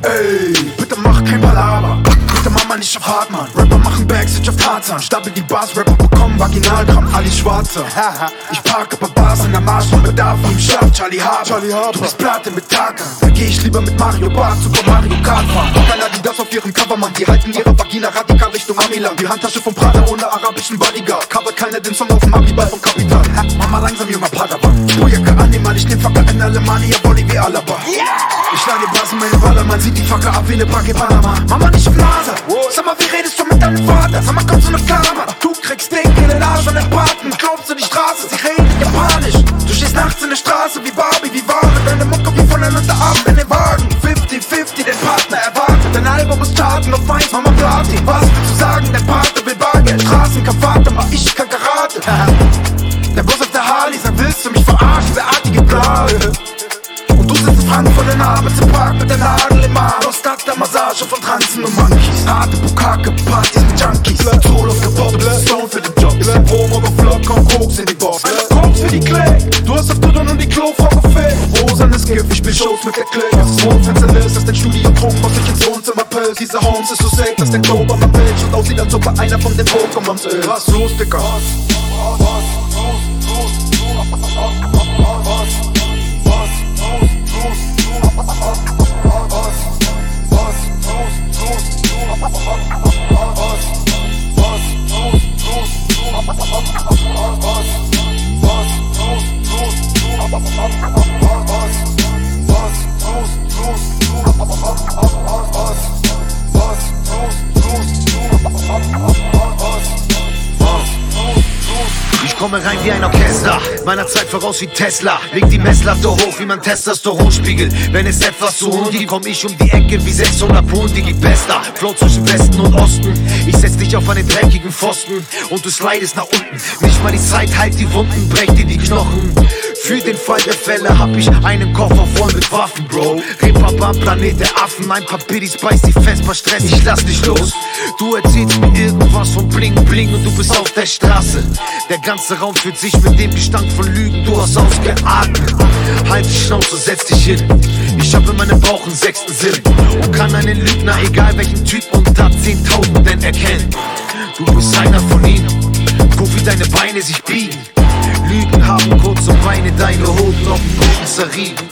Ey, bitte mach kein Palaver. Bitte Mama nicht auf hart, Mann. Rapper machen Backstage auf Tarzan. Stapel die Bars, Rapper bekommen Vaginalkrampf. Ali Schwarzer. Ich park aber Bars in der Marsch von Bedarf im Schlaf. Charlie Harper. Du bist Platte mit Taka. Da geh ich lieber mit Mario Bart, Super Mario Kart fahren. Keiner die das auf ihrem Cover, Mann. Die halten ihre Vagina radikal Richtung Amiland. Die Handtasche von Prada ohne arabischen Bodyguard. Covert keiner den Song auf dem Abiball von Kapital. Mama langsam, junger Padawan. Bojacke Animal, ich nehm Fucker in Alemania, Volley wie Alaba. Ich schlage Bars in meine Baller, man sieht die Fucker ab wie ne Backe Panama. Mama nicht auf Nase. Sag mal, wie redest du mit deinem Vater? Sag mal, kommst du mit Klammer? Du kriegst Ding in den Arsch von den Braten. Glaubst du die Straße? Sie reden Japanisch. Du stehst nachts in der Straße wie Barbie, wie warm. Mit deiner Mucke wie voneinander ab in den Wagen. 50-50, den Partner erwartet. Dein Album ist Taten auf Mainz, Mama Platin. Was willst du sagen? Dein Partner will Bargeld. Straßen kann Vater, mach ich kann Karate. Der Boss auf der Harley sagt, willst du mich verarschen? Der artige Plan. Und du sitzt in Frankfurt in Abends im Park mit der Nadel im Arm. Prostat der Massage von Transen und Monkeys. Harte Bukake, Partys mit Junkies. Solo gepoppt, Stone für den Job. Promo gefloppt, komm Koks in die Box. Koks für die Clay, du hast auf Dudon und die Klofrau gefällt. Rosanes Gift, ich spiel Shows mit der Click. Das ist Wohnfenster ist, dass dein Studio trunk, was ich ins Wohnzimmer pellt. Dieser Holmes ist so safe, dass der Globe am Bild und aussieht, als ob er einer von den Pokémons ist. Was los, Dicker? Ich komme rein wie ein Orchester, meiner Zeit voraus wie Tesla. Leg die Messlatte hoch wie mein Testosteron spiegelt. Wenn es etwas zu holen gibt, komm ich um die Ecke wie 600 Pfund, Digi Bester. Flow zwischen Westen und Osten. Ich setz dich auf einen dreckigen Pfosten und du slidest nach unten. Nicht mal die Zeit heilt die Wunden, brech dir die Knochen. Für den Fall der Fälle hab ich einen Koffer voll mit Waffen, Bro. Reeperbahn, Planet der Affen. Ein paar Biddies beiß dich fest, mal Stress, ich lass dich los. Du erzählst mir irgendwas von Bling Bling und du bist auf der Straße. Der ganze Raum fühlt sich mit dem Gestank von Lügen, du hast ausgeatmet. Halt die Schnauze, setz dich hin. Ich hab in meinem Bauch einen 6. Sinn und kann einen Lügner, egal welchen Typ unter 10.000 denn erkennen. Du bist einer von ihnen, guck wie deine Beine sich biegen. Lügen haben kurze Beine, deine Hoden auf dem Boden zerrieben.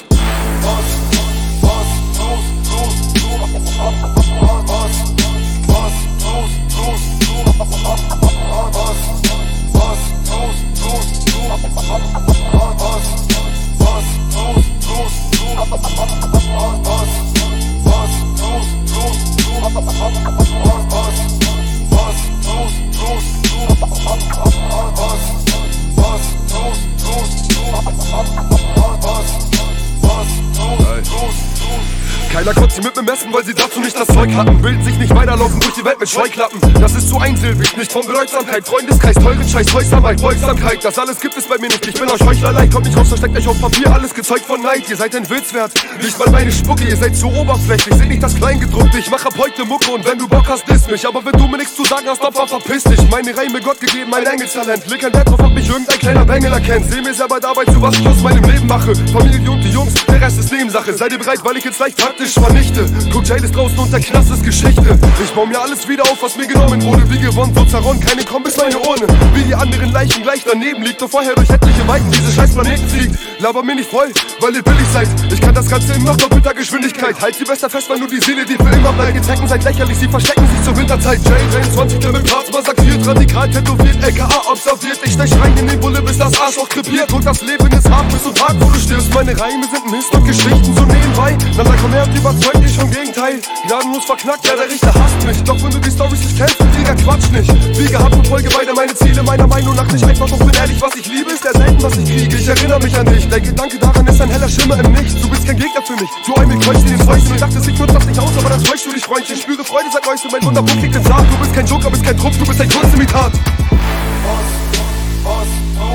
Keiner konnte sie mit mir messen, weil sie dazu nicht das Zeug hatten. Will sich nicht weiterlaufen durch die Welt mit Scheuklappen. Das ist zu einsilbig, nicht von Bedeutsamkeit. Freundeskreis, teuren Scheiß, Häusarbeit, Beugsamkeit. Das alles gibt es bei mir nicht, ich bin euch Heuchlerlei. Kommt nicht raus, versteckt euch auf Papier, alles gezeugt von Neid. Ihr seid ein Wilswert, nicht mal meine Spucke. Ihr seid zu oberflächlich, seht nicht das Kleingedruckte. Ich mach ab heute Mucke und wenn du Bock hast, diss mich. Aber wenn du mir nichts zu sagen hast, Opfer, verpiss dich. Meine Reime Gott gegeben, mein Engelstalent. Leg kein Wert drauf, ob mich irgendein kleiner Bengel erkennt. Seh mir selber dabei zu, was ich aus meinem Leben mache. Familie und die Jungs, der Rest ist Nebensache. Seid ihr bereit, weil ich jetzt leicht taktisch vernichte. Guck, Jail ist draußen und der Knast ist Geschichte. Ich baue mir alles wieder auf, was mir genommen wurde. Wie gewonnen, so zerronnen, keine kommen bis meine Urne. Wie die anderen Leichen gleich daneben liegt und vorher durch etliche Weiten diese scheiß Planeten fliegt. Laber mir nicht voll, weil ihr billig seid. Ich kann das Ganze in noch doppelter Geschwindigkeit. Halt sie besser fest, weil nur die Seele, die für immer bleibt. Gezecken seid lächerlich, sie verstecken sich zur Winterzeit. Jail 23, der mit Parts massakriert, radikal tätowiert, LKA observiert. Ich stech rein in den Bulle, bis das Arschloch krepiert. Und das Leben ist hart, bis zum Tag, wo du stirbst. Meine Reime sind Mist und Geschichten so nebenbei. Na komm her und überzeugt dich vom Gegenteil. Gnadenlos verknackt, ja der Richter hasst mich. Doch wenn du die Storys nicht kennst, Digga, quatsch nicht. Wie gehabt, verfolge beide meine Ziele, meiner Meinung nach nicht einfach. Doch bin ehrlich, was ich liebe, ist der selten, was ich kriege. Ich erinnere mich an dich, der Gedanke daran ist ein heller Schimmer im Nichts. Du bist kein Gegner für mich, du ein mit Kreuz in den Fäusten. Ich dachte, ich nutze das nicht aus, aber dann täuschst du dich, Freundchen. Spüre Freude seit neuestem, mein Wunderpunkt liegt im Sarg. Du bist kein Joker, bist kein Trumpf, du bist ein Kunstimitat.